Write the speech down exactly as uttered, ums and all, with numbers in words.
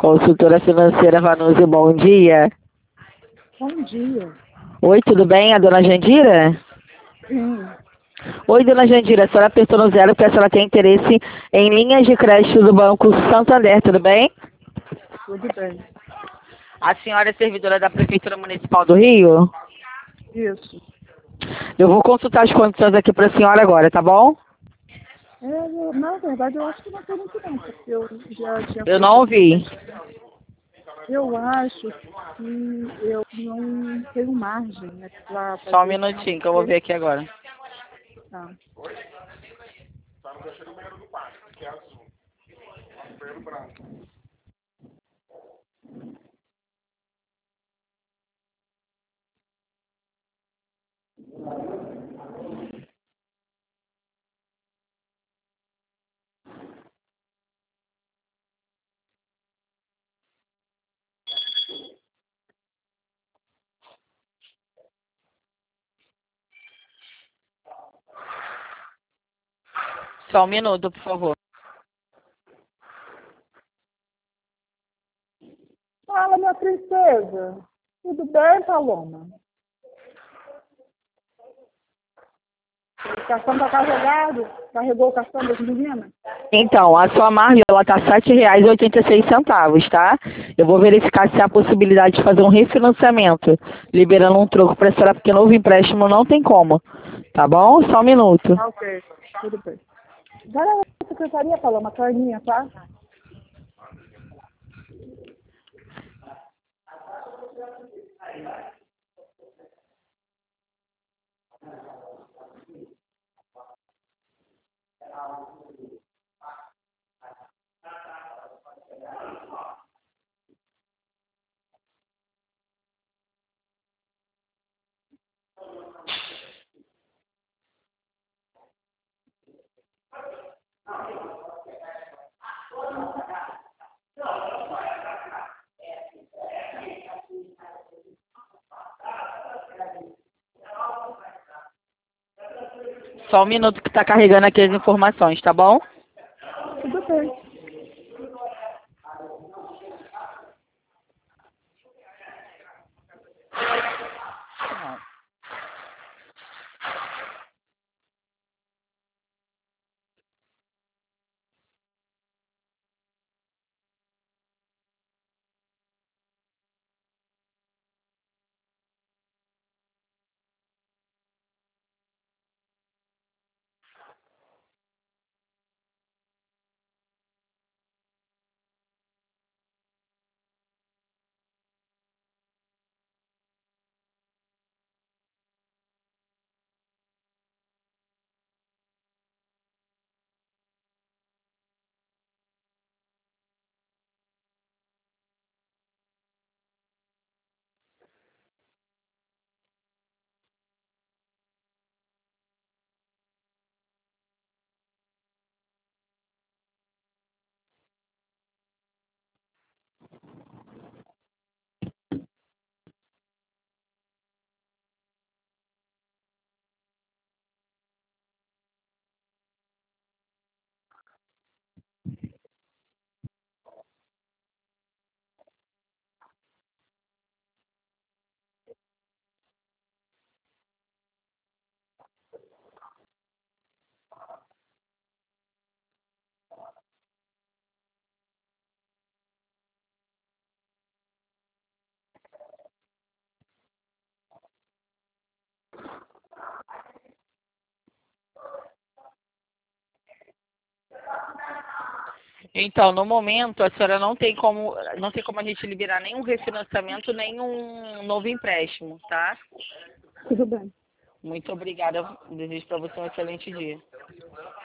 Consultora financeira Vanusa, bom dia. Bom dia. Oi, tudo bem? A dona Jandira? Sim. Oi, dona Jandira, a senhora apertou no zero porque a senhora tem interesse em linhas de crédito do Banco Santander, tudo bem? Tudo bem. A senhora é servidora da Prefeitura Municipal do Rio? Isso. Eu vou consultar as condições aqui para a senhora agora, tá bom? É, eu- na verdade, eu acho que não tem muito não, porque eu já tinha Eu feito não alguns ouvi. testes. Eu acho que eu não tenho margem, né, para Só um fazer esse minutinho que eu vou ver aqui agora. tá. Só um minuto, por favor. Fala, minha princesa. Tudo bem, Paloma? O cartão tá carregado? Carregou o cartão das meninas? Então, a sua margem ela tá sete reais e oitenta e seis centavos, tá? Eu vou verificar se há possibilidade de fazer um refinanciamento, liberando um troco para a senhora, porque novo empréstimo não tem como. Tá bom? Só um minuto. Ah, ok. Tudo bem. Vai lá na secretaria, Paloma, carninha, tá? Só um minuto que tá carregando aqui as informações, tá bom? Tudo bem. Então, no momento, a senhora não tem como, não tem como a gente liberar nenhum refinanciamento, nem um novo empréstimo, tá? Tudo bem. Muito obrigada. Desejo para você um excelente dia.